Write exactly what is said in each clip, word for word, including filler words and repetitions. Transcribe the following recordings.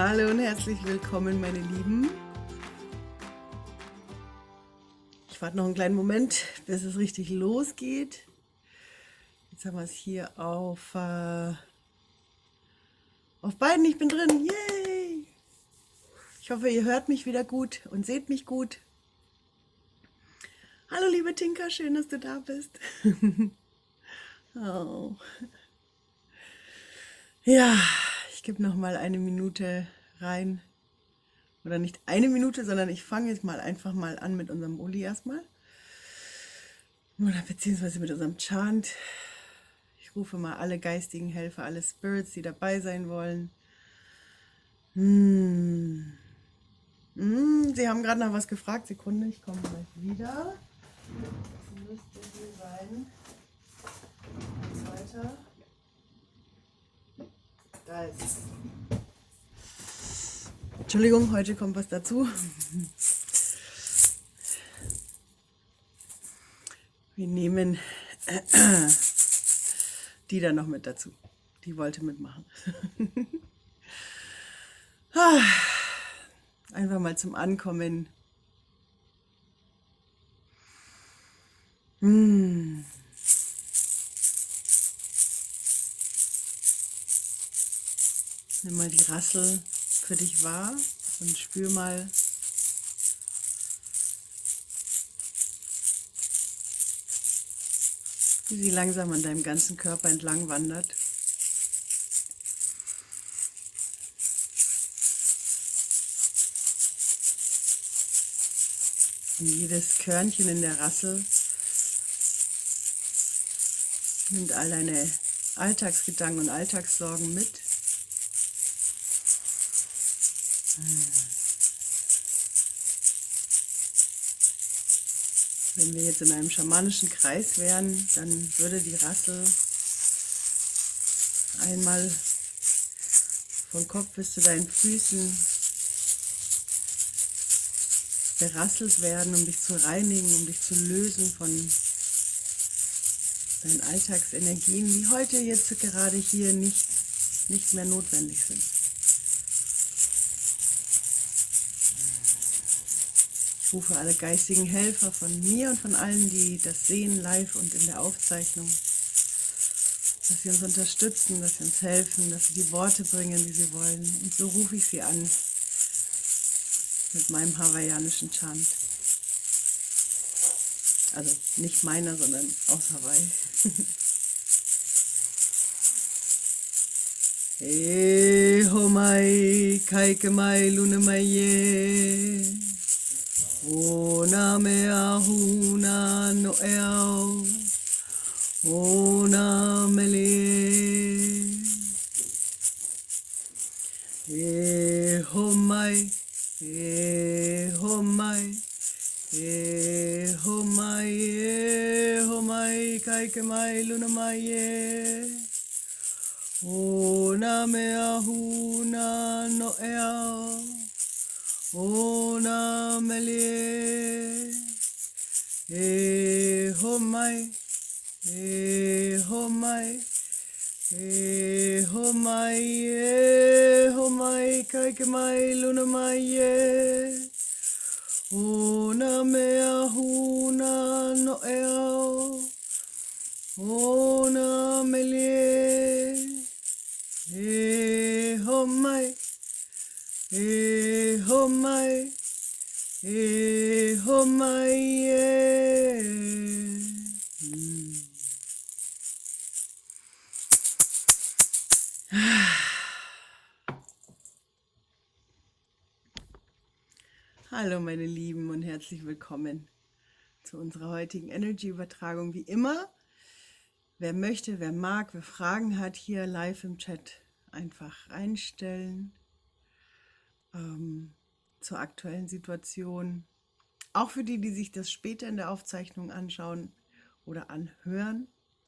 Hallo und herzlich willkommen, meine Lieben. Ich warte noch einen kleinen Moment, bis es richtig losgeht. Jetzt haben wir es hier auf, äh, auf beiden. Ich bin drin. Yay! Ich hoffe, ihr hört mich wieder gut und seht mich gut. Hallo, liebe Tinka, schön, dass du da bist. Oh. Ja, ich gebe noch mal eine Minute rein. Oder nicht eine Minute, sondern ich fange jetzt mal einfach mal an mit unserem Uli erstmal. Oder beziehungsweise mit unserem Chant. Ich rufe mal alle geistigen Helfer, alle Spirits, die dabei sein wollen. Hm. Hm, Sie haben gerade noch was gefragt. Sekunde, ich komme gleich wieder. Das müsste hier sein. Eins weiter. Da ist es. Entschuldigung, heute kommt was dazu. Wir nehmen äh, die da noch mit dazu. Die wollte mitmachen. Einfach mal zum Ankommen. Hm. Nimm mal die Rassel für dich wahr und spür mal, wie sie langsam an deinem ganzen Körper entlang wandert. Und jedes Körnchen in der Rassel nimmt all deine Alltagsgedanken und Alltagssorgen mit. Wenn wir jetzt in einem schamanischen Kreis wären, dann würde die Rassel einmal vom Kopf bis zu deinen Füßen berasselt werden, um dich zu reinigen, um dich zu lösen von deinen Alltagsenergien, die heute jetzt gerade hier nicht, nicht mehr notwendig sind. Ich rufe alle geistigen Helfer von mir und von allen, die das sehen, live und in der Aufzeichnung, dass sie uns unterstützen, dass sie uns helfen, dass sie die Worte bringen, die sie wollen. Und so rufe ich sie an mit meinem hawaiianischen Chant. Also nicht meiner, sondern aus Hawaii. E homai kaike mai luna mai ye. O na mea huna no eau. O na mele. E homai, e homai. E homai, e homai, kaike mai luna mai e. O na mea huna no ea. O na melie. E homai, e homai. E homai, e homai, kaike mai luna mai e. O na mea huna no ea. O na melie. E homai, e homai, e homai e. Mm. Hallo meine Lieben und herzlich willkommen zu unserer heutigen Energy-Übertragung. Wie immer, wer möchte, wer mag, wer Fragen hat, hier live im Chat einfach einstellen ähm, zur aktuellen Situation. Auch für die, die sich das später in der Aufzeichnung anschauen oder anhören,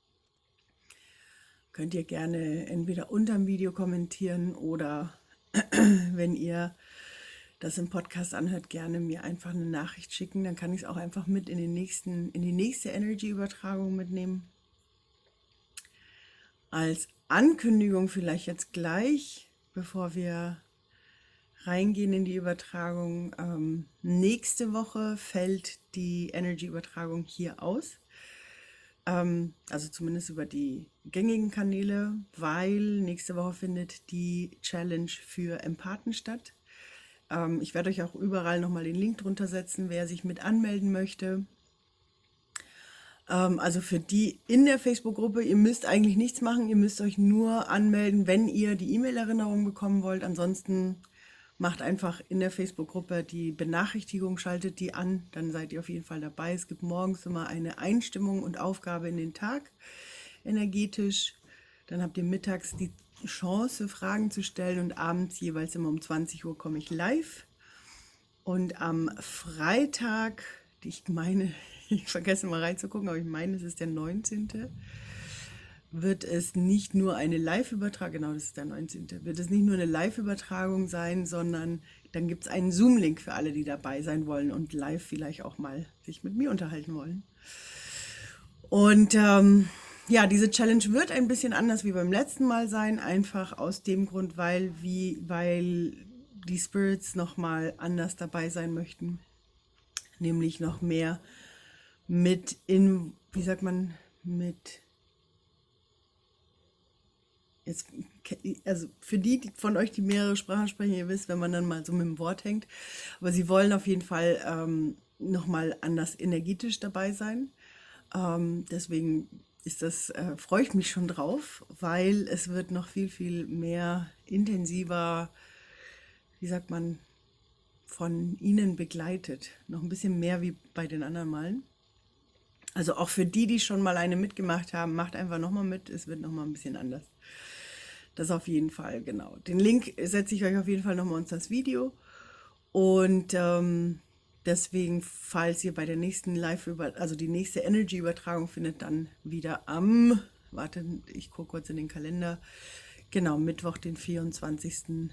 könnt ihr gerne entweder unter dem Video kommentieren oder wenn ihr das im Podcast anhört, gerne mir einfach eine Nachricht schicken. Dann kann ich es auch einfach mit in, den nächsten, in die nächste Energy-Übertragung mitnehmen. Als Ankündigung vielleicht jetzt gleich, bevor wir reingehen in die Übertragung. Ähm, nächste Woche fällt die Energy-Übertragung hier aus. Ähm, also zumindest über die gängigen Kanäle, weil nächste Woche findet die Challenge für Empathen statt. Ähm, ich werde euch auch überall nochmal den Link drunter setzen, wer sich mit anmelden möchte. Ähm, also für die in der Facebook-Gruppe, ihr müsst eigentlich nichts machen, ihr müsst euch nur anmelden, wenn ihr die E-Mail-Erinnerung bekommen wollt. Ansonsten macht einfach in der Facebook-Gruppe die Benachrichtigung, schaltet die an, dann seid ihr auf jeden Fall dabei. Es gibt morgens immer eine Einstimmung und Aufgabe in den Tag, energetisch. Dann habt ihr mittags die Chance, Fragen zu stellen und abends jeweils immer um zwanzig Uhr komme ich live. Und am Freitag, ich meine, ich vergesse mal reinzugucken, aber ich meine, es ist der neunzehnte, wird es nicht nur eine Live-Übertragung, genau, das ist der neunzehnte, wird es nicht nur eine Live-Übertragung sein, sondern dann gibt es einen Zoom-Link für alle, die dabei sein wollen und live vielleicht auch mal sich mit mir unterhalten wollen. Und ähm, ja, diese Challenge wird ein bisschen anders wie beim letzten Mal sein, einfach aus dem Grund, weil, wie, weil die Spirits nochmal anders dabei sein möchten, nämlich noch mehr mit in, wie sagt man, mit, jetzt, also für die, die von euch, die mehrere Sprachen sprechen, ihr wisst, wenn man dann mal so mit dem Wort hängt, aber sie wollen auf jeden Fall ähm, nochmal anders energetisch dabei sein. Ähm, deswegen ist das, äh, freue ich mich schon drauf, weil es wird noch viel, viel mehr intensiver, wie sagt man, von ihnen begleitet. Noch ein bisschen mehr wie bei den anderen Malen. Also auch für die, die schon mal eine mitgemacht haben, macht einfach nochmal mit. Es wird nochmal ein bisschen anders. Das auf jeden Fall, genau. Den Link setze ich euch auf jeden Fall nochmal unter das Video. Und ähm, deswegen, falls ihr bei der nächsten Live, über also die nächste Energy-Übertragung findet dann wieder am, warte, ich gucke kurz in den Kalender, genau, Mittwoch, den vierundzwanzigsten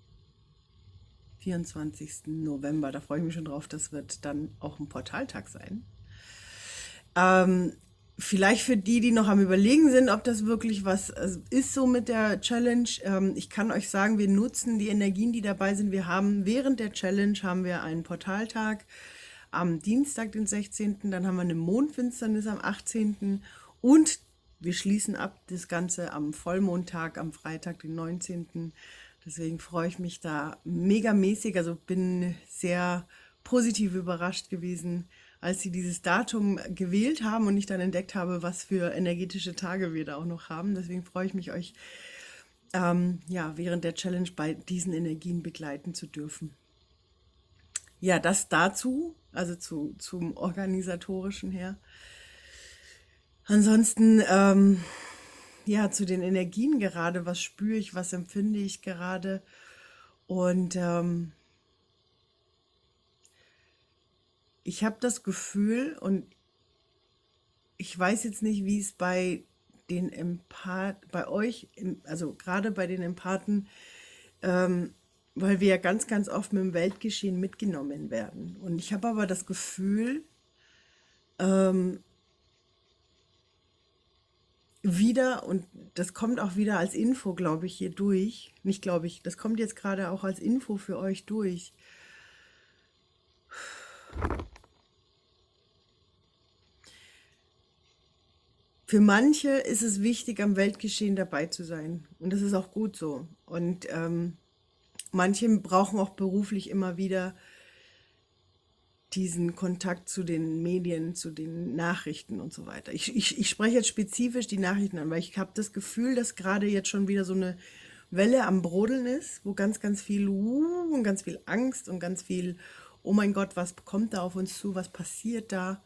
November. Da freue ich mich schon drauf. Das wird dann auch ein Portaltag sein. Ähm, vielleicht für die, die noch am Überlegen sind, ob das wirklich was ist so mit der Challenge. Ähm, ich kann euch sagen, wir nutzen die Energien, die dabei sind. Wir haben während der Challenge haben wir einen Portaltag am Dienstag, den sechzehnten. Dann haben wir eine Mondfinsternis am achtzehnten. Und wir schließen ab das Ganze am Vollmondtag, am Freitag, den neunzehnten. Deswegen freue ich mich da megamäßig. Also bin sehr positiv überrascht gewesen, als sie dieses Datum gewählt haben und ich dann entdeckt habe, was für energetische Tage wir da auch noch haben. Deswegen freue ich mich, euch ähm, ja, während der Challenge bei diesen Energien begleiten zu dürfen. Ja, das dazu, also zu, zum Organisatorischen her. Ansonsten, ähm, ja, zu den Energien gerade, was spüre ich, was empfinde ich gerade. Und ähm, ich habe das Gefühl, und ich weiß jetzt nicht, wie es bei den Empath, bei euch, also gerade bei den Empathen, ähm, weil wir ja ganz, ganz oft mit dem Weltgeschehen mitgenommen werden. Und ich habe aber das Gefühl, ähm, wieder, und das kommt auch wieder als Info, glaube ich, hier durch, nicht glaube ich, das kommt jetzt gerade auch als Info für euch durch. Für manche ist es wichtig, am Weltgeschehen dabei zu sein. Und das ist auch gut so. Und ähm, manche brauchen auch beruflich immer wieder diesen Kontakt zu den Medien, zu den Nachrichten und so weiter. Ich, ich, ich spreche jetzt spezifisch die Nachrichten an, weil ich habe das Gefühl, dass gerade jetzt schon wieder so eine Welle am Brodeln ist, wo ganz, ganz viel uh, und ganz viel Angst und ganz viel, oh mein Gott, was kommt da auf uns zu, was passiert da?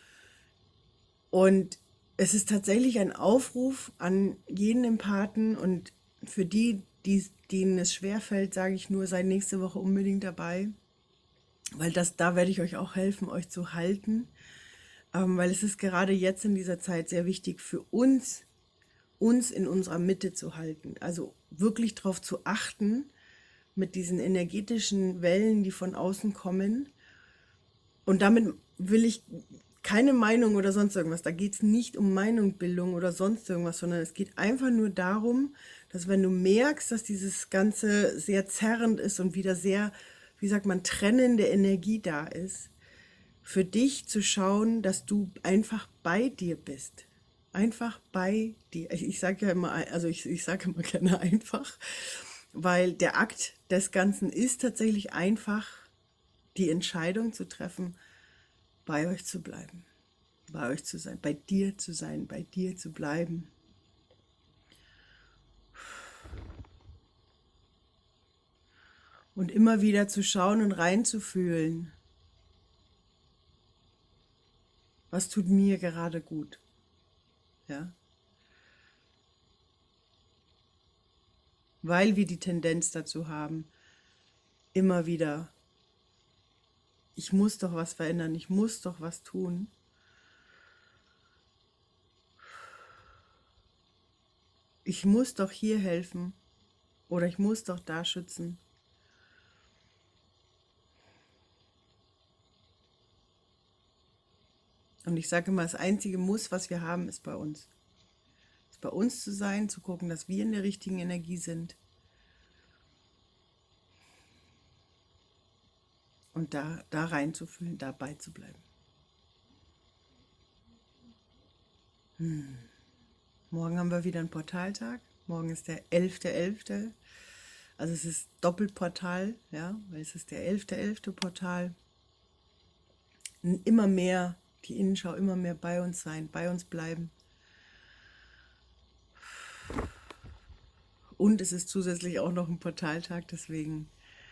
Und es ist tatsächlich ein Aufruf an jeden Empathen und für die, die denen es schwerfällt, sage ich nur, seid nächste Woche unbedingt dabei, weil das, da werde ich euch auch helfen, euch zu halten, ähm, weil es ist gerade jetzt in dieser Zeit sehr wichtig für uns, uns in unserer Mitte zu halten, also wirklich darauf zu achten, mit diesen energetischen Wellen, die von außen kommen. Und damit will ich keine Meinung oder sonst irgendwas. Da geht es nicht um Meinungsbildung oder sonst irgendwas, sondern es geht einfach nur darum, dass wenn du merkst, dass dieses Ganze sehr zerrend ist und wieder sehr, wie sagt man, trennende Energie da ist, für dich zu schauen, dass du einfach bei dir bist. Einfach bei dir. Ich, ich sage ja immer, also ich, ich sage immer gerne einfach, weil der Akt des Ganzen ist tatsächlich einfach die Entscheidung zu treffen, bei euch zu bleiben, bei euch zu sein, bei dir zu sein, bei dir zu bleiben. Und immer wieder zu schauen und reinzufühlen, was tut mir gerade gut. Ja? Weil wir die Tendenz dazu haben, immer wieder, ich muss doch was verändern, ich muss doch was tun. Ich muss doch hier helfen oder ich muss doch da schützen. Und ich sage immer, das einzige Muss, was wir haben, ist bei uns. Ist bei uns zu sein, zu gucken, dass wir in der richtigen Energie sind. Und da, da reinzufühlen, dabei zu bleiben. Hm. Morgen haben wir wieder einen Portaltag. Morgen ist der elfte elfte Also es ist Doppelportal, ja, weil es ist der elfte elfte Portal. Immer mehr, die Innenschau, immer mehr bei uns sein, bei uns bleiben. Und es ist zusätzlich auch noch ein Portaltag, deswegen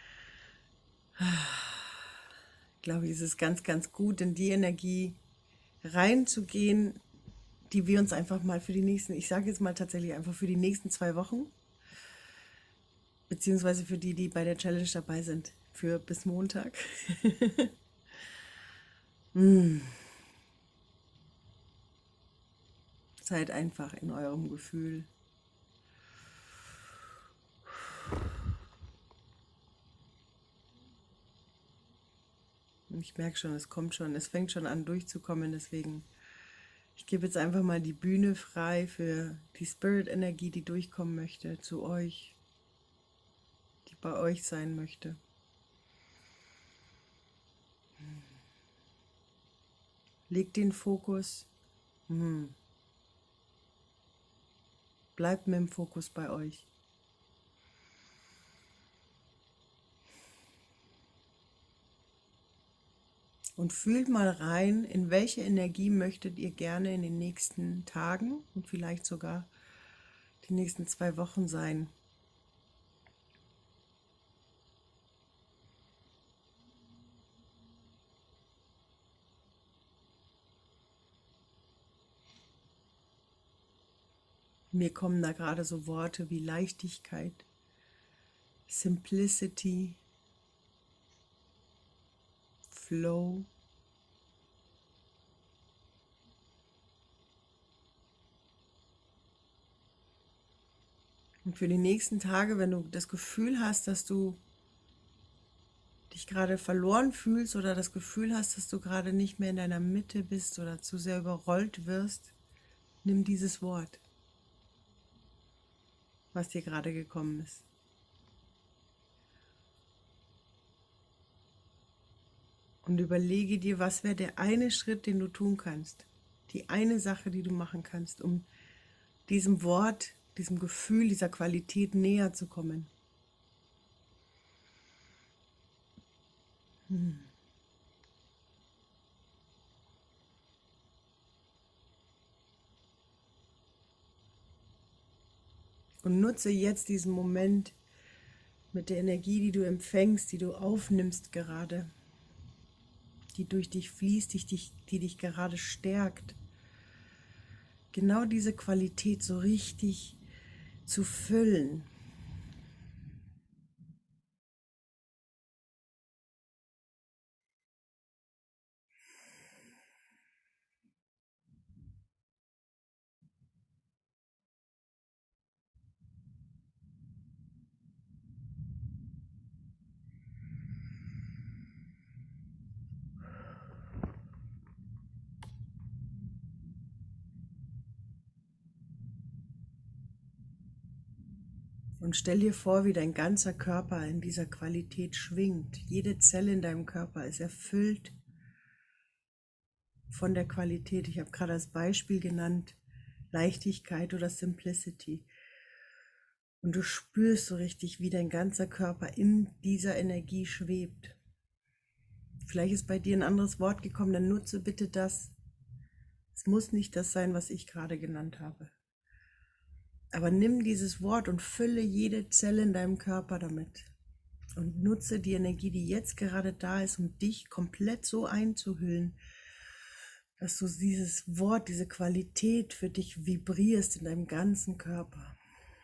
glaube ich, ist es ganz, ganz gut, in die Energie reinzugehen, die wir uns einfach mal für die nächsten, ich sage jetzt mal tatsächlich einfach für die nächsten zwei Wochen, beziehungsweise für die, die bei der Challenge dabei sind, für bis Montag. mm. Seid einfach in eurem Gefühl. Ich merke schon, es kommt schon, es fängt schon an durchzukommen, deswegen ich gebe jetzt einfach mal die Bühne frei für die Spirit-Energie, die durchkommen möchte, zu euch, die bei euch sein möchte. Legt den Fokus, hm. Bleibt mit dem Fokus bei euch. Und fühlt mal rein, in welche Energie möchtet ihr gerne in den nächsten Tagen und vielleicht sogar die nächsten zwei Wochen sein. Mir kommen da gerade so Worte wie Leichtigkeit, Simplicity, Flow. Und für die nächsten Tage, wenn du das Gefühl hast, dass du dich gerade verloren fühlst oder das Gefühl hast, dass du gerade nicht mehr in deiner Mitte bist oder zu sehr überrollt wirst, nimm dieses Wort, was dir gerade gekommen ist. Und überlege dir, was wäre der eine Schritt, den du tun kannst. Die eine Sache, die du machen kannst, um diesem Wort, diesem Gefühl, dieser Qualität näher zu kommen. Hm. Und nutze jetzt diesen Moment mit der Energie, die du empfängst, die du aufnimmst gerade, die durch dich fließt, die dich, die dich gerade stärkt. Genau diese Qualität so richtig zu füllen. Und stell dir vor, wie dein ganzer Körper in dieser Qualität schwingt. Jede Zelle in deinem Körper ist erfüllt von der Qualität. Ich habe gerade als Beispiel genannt Leichtigkeit oder Simplicity. Und du spürst so richtig, wie dein ganzer Körper in dieser Energie schwebt. Vielleicht ist bei dir ein anderes Wort gekommen, dann nutze bitte das. Es muss nicht das sein, was ich gerade genannt habe. Aber nimm dieses Wort und fülle jede Zelle in deinem Körper damit. Und nutze die Energie, die jetzt gerade da ist, um dich komplett so einzuhüllen, dass du dieses Wort, diese Qualität für dich vibrierst in deinem ganzen Körper.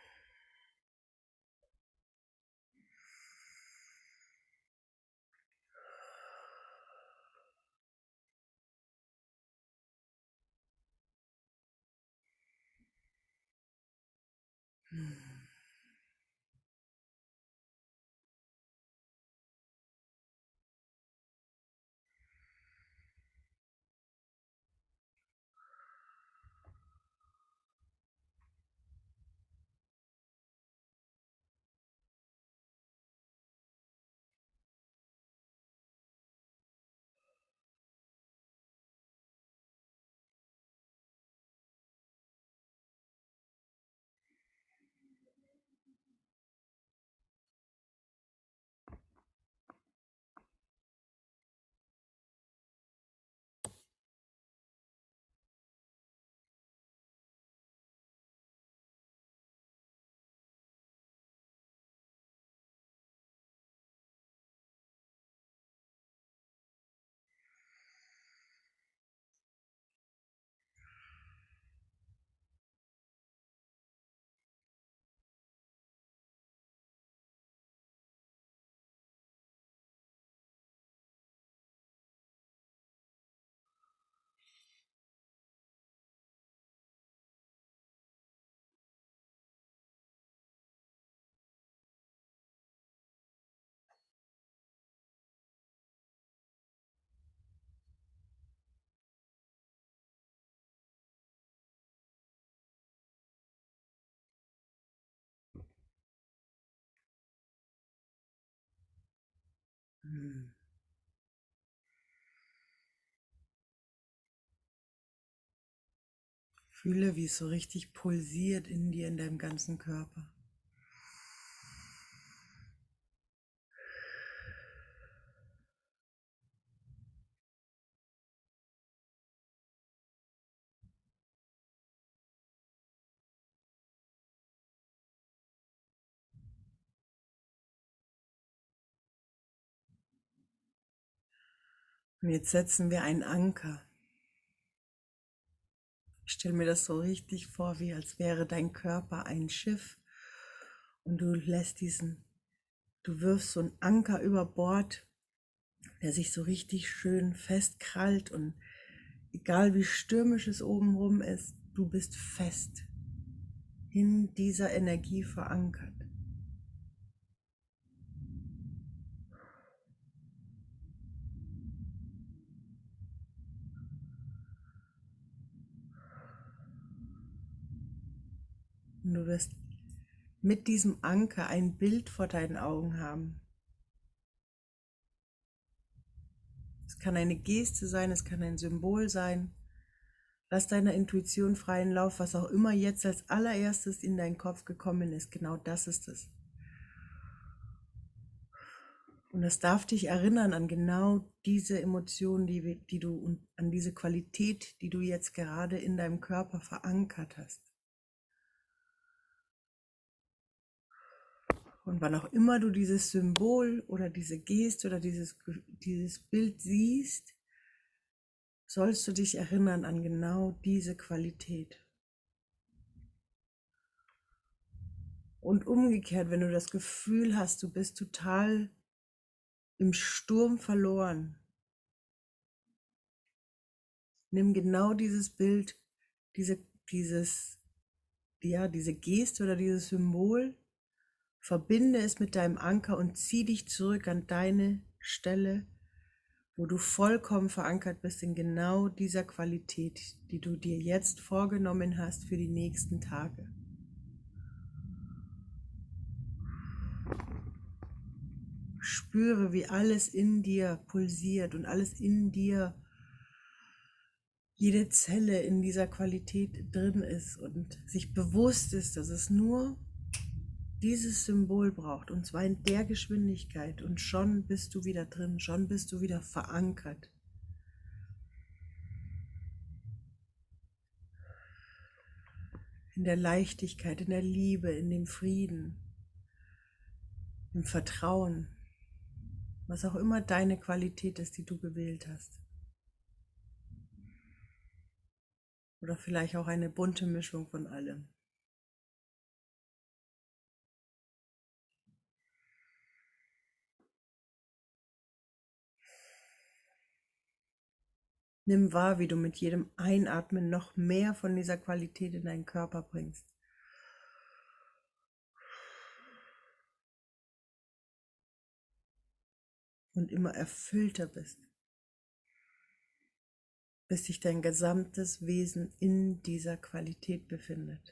Hm. Fühle, wie es so richtig pulsiert in dir, in deinem ganzen Körper. Und jetzt setzen wir einen Anker. Ich stelle mir das so richtig vor, wie als wäre dein Körper ein Schiff und du lässt diesen, du wirfst so einen Anker über Bord, der sich so richtig schön festkrallt und egal wie stürmisch es obenrum ist, du bist fest in dieser Energie verankert. Und du wirst mit diesem Anker ein Bild vor deinen Augen haben. Es kann eine Geste sein, es kann ein Symbol sein. Lass deiner Intuition freien Lauf, was auch immer jetzt als allererstes in deinen Kopf gekommen ist. Genau das ist es. Und es darf dich erinnern an genau diese Emotionen, die, die du und an diese Qualität, die du jetzt gerade in deinem Körper verankert hast. Und wann auch immer du dieses Symbol oder diese Geste oder dieses, dieses Bild siehst, sollst du dich erinnern an genau diese Qualität. Und umgekehrt, wenn du das Gefühl hast, du bist total im Sturm verloren, nimm genau dieses Bild, diese, dieses, ja, diese Geste oder dieses Symbol, verbinde es mit deinem Anker und zieh dich zurück an deine Stelle, wo du vollkommen verankert bist in genau dieser Qualität, die du dir jetzt vorgenommen hast für die nächsten Tage. spüre, wie alles in dir pulsiert und alles in dir, jede Zelle in dieser Qualität drin ist und sich bewusst ist, dass es nur dieses Symbol braucht, und zwar in der Geschwindigkeit, und schon bist du wieder drin, schon bist du wieder verankert. In der Leichtigkeit, in der Liebe, in dem Frieden, im Vertrauen, was auch immer deine Qualität ist, die du gewählt hast. Oder vielleicht auch eine bunte Mischung von allem. Nimm wahr, wie du mit jedem Einatmen noch mehr von dieser Qualität in deinen Körper bringst. Und immer erfüllter bist, bis sich dein gesamtes Wesen in dieser Qualität befindet.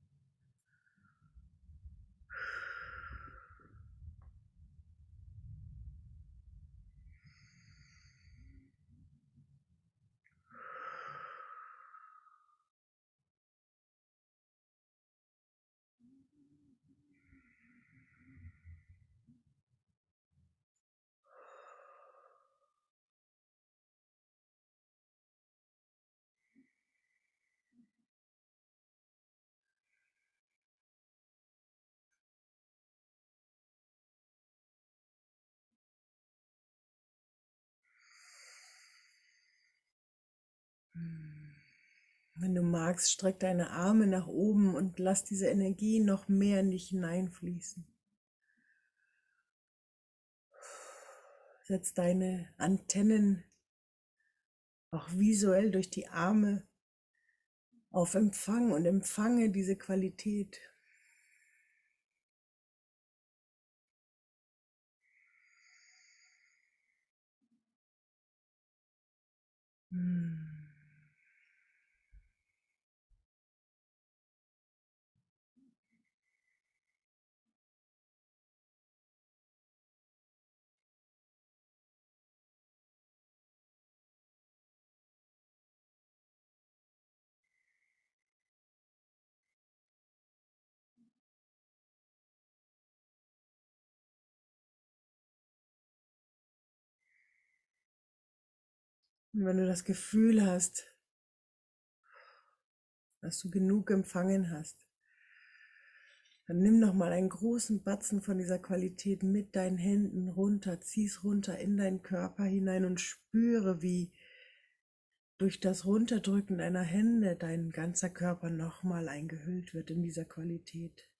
Wenn du magst, streck deine Arme nach oben und lass diese Energie noch mehr in dich hineinfließen. Setz deine Antennen auch visuell durch die Arme auf Empfang und empfange diese Qualität. Hm. Und wenn du das Gefühl hast, dass du genug empfangen hast, dann nimm noch mal einen großen Batzen von dieser Qualität mit deinen Händen runter, zieh's runter in deinen Körper hinein und spüre, wie durch das Runterdrücken deiner Hände dein ganzer Körper noch mal eingehüllt wird in dieser Qualität.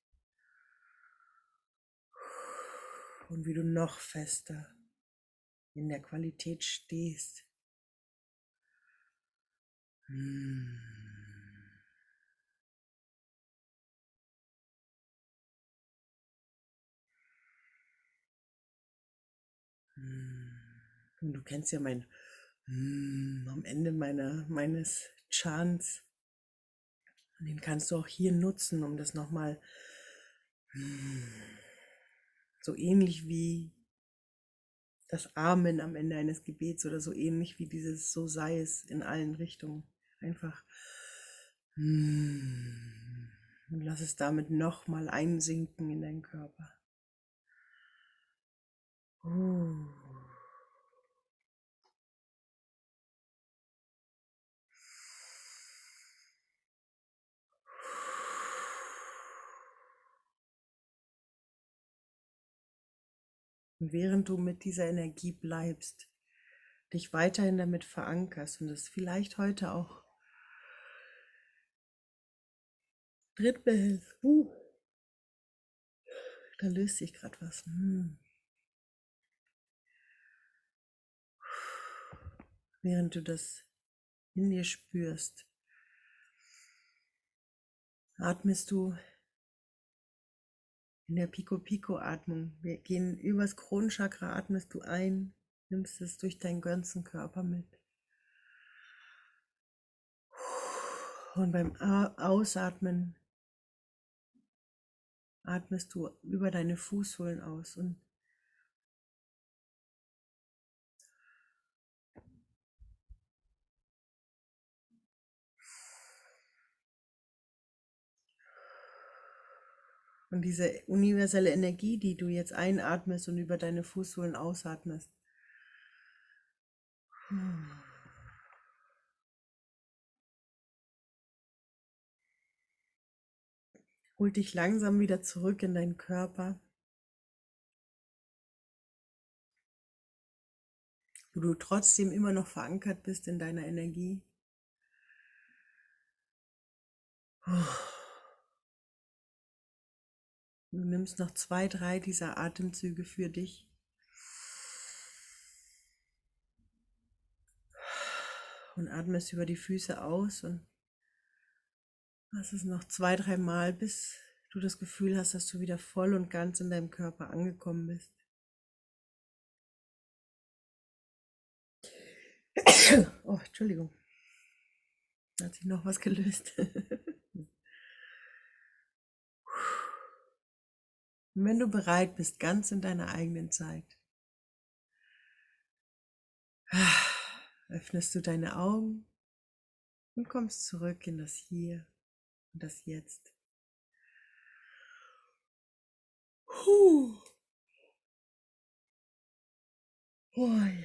Und wie du noch fester in der Qualität stehst. Hm. Und du kennst ja mein mm, am Ende meiner, meines Chants. Und den kannst du auch hier nutzen, um das nochmal mm, so ähnlich wie das Amen am Ende eines Gebets oder so ähnlich wie dieses So sei es in allen Richtungen. Einfach mm, und lass es damit nochmal einsinken in deinen Körper. Uh. Und während du mit dieser Energie bleibst, dich weiterhin damit verankerst und es vielleicht heute auch dritt behältst, uh, da löst sich gerade was. Hm. Während du das in dir spürst, atmest du in der Pico-Pico-Atmung. Wir gehen übers Kronenchakra, atmest du ein, nimmst es durch deinen ganzen Körper mit. Und beim Ausatmen atmest du über deine Fußsohlen aus und Und diese universelle Energie, die du jetzt einatmest und über deine Fußsohlen ausatmest. Holt dich langsam wieder zurück in deinen Körper, wo du trotzdem immer noch verankert bist in deiner Energie. Du nimmst noch zwei, drei dieser Atemzüge für dich. Und atmest über die Füße aus und lass es noch zwei, drei Mal, bis du das Gefühl hast, dass du wieder voll und ganz in deinem Körper angekommen bist. Oh, Entschuldigung. Da hat sich noch was gelöst. Und wenn du bereit bist, ganz in deiner eigenen Zeit, öffnest du deine Augen und kommst zurück in das Hier und das Jetzt. Puh. Ui.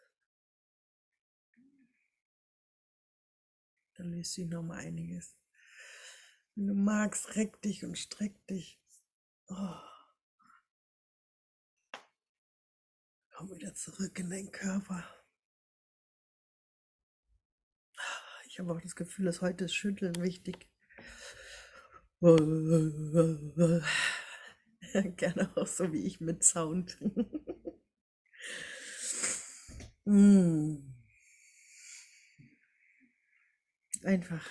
Da löst sich noch mal einiges. Wenn du magst, reck dich und streck dich. Oh. Komm wieder zurück in deinen Körper. Ich habe auch das Gefühl, dass heute das Schütteln wichtig. Gerne auch so wie ich mit Sound. mm. Einfach.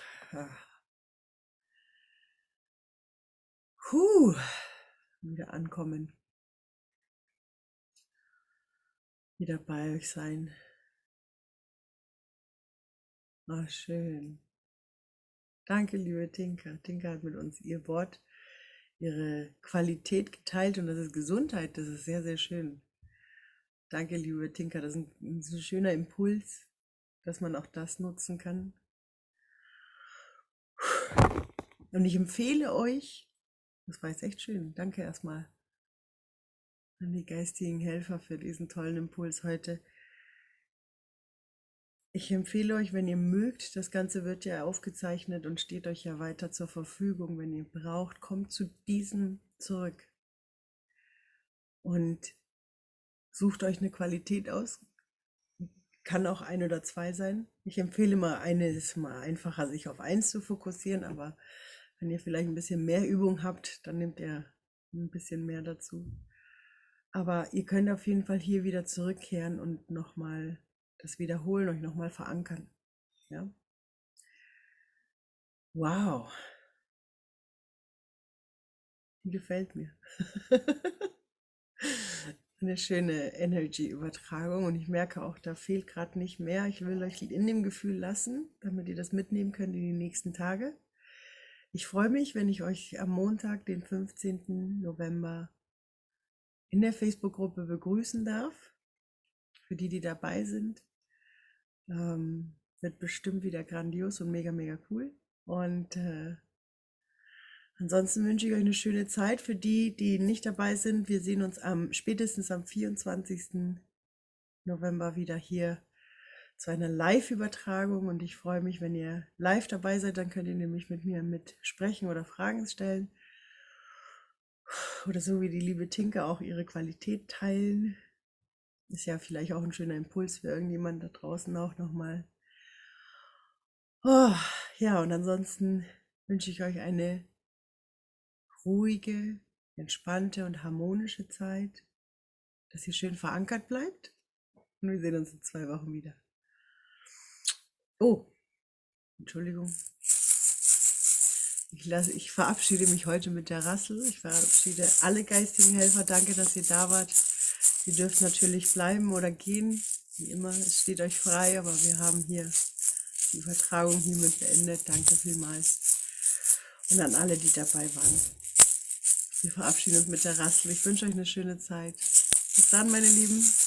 Puh. Wieder ankommen. Wieder bei euch sein. Ah, schön. Danke, liebe Tinka. Tinka hat mit uns ihr Wort, ihre Qualität geteilt und das ist Gesundheit. Das ist sehr, sehr schön. Danke, liebe Tinka. Das ist ein, ein schöner Impuls, dass man auch das nutzen kann. Und ich empfehle euch, das war jetzt echt schön, danke erstmal an die geistigen Helfer für diesen tollen Impuls heute. Ich empfehle euch, wenn ihr mögt, das Ganze wird ja aufgezeichnet und steht euch ja weiter zur Verfügung, wenn ihr braucht, kommt zu diesem zurück und sucht euch eine Qualität aus. Kann auch ein oder zwei sein. Ich empfehle mal, eine ist mal einfacher, sich auf eins zu fokussieren, aber wenn ihr vielleicht ein bisschen mehr Übung habt, dann nehmt ihr ein bisschen mehr dazu. Aber ihr könnt auf jeden Fall hier wieder zurückkehren und nochmal das wiederholen, euch nochmal verankern. Ja? Wow. Die gefällt mir. Eine schöne Energy-Übertragung und ich merke auch, da fehlt gerade nicht mehr. Ich will euch in dem Gefühl lassen, damit ihr das mitnehmen könnt in die nächsten Tage. Ich freue mich, wenn ich euch am Montag, den fünfzehnten November, in der Facebook-Gruppe begrüßen darf. Für die, die dabei sind. Ähm, wird bestimmt wieder grandios und mega, mega cool. Und äh, ansonsten wünsche ich euch eine schöne Zeit. Für die, die nicht dabei sind, wir sehen uns am spätestens am vierundzwanzigsten November wieder hier zu einer Live-Übertragung. Und ich freue mich, wenn ihr live dabei seid, dann könnt ihr nämlich mit mir mit sprechen oder Fragen stellen. Oder so wie die liebe Tinke auch ihre Qualität teilen. Ist ja vielleicht auch ein schöner Impuls für irgendjemand da draußen auch nochmal. Oh, ja, und ansonsten wünsche ich euch eine ruhige, entspannte und harmonische Zeit, dass ihr schön verankert bleibt. Und wir sehen uns in zwei Wochen wieder. Oh, Entschuldigung. Ich, lasse, ich verabschiede mich heute mit der Rassel. Ich verabschiede alle geistigen Helfer. Danke, dass ihr da wart. Ihr dürft natürlich bleiben oder gehen. Wie immer, es steht euch frei, aber wir haben hier die Übertragung hiermit beendet. Danke vielmals. Und an alle, die dabei waren. Wir verabschieden uns mit der Rassel. Ich wünsche euch eine schöne Zeit. Bis dann, meine Lieben.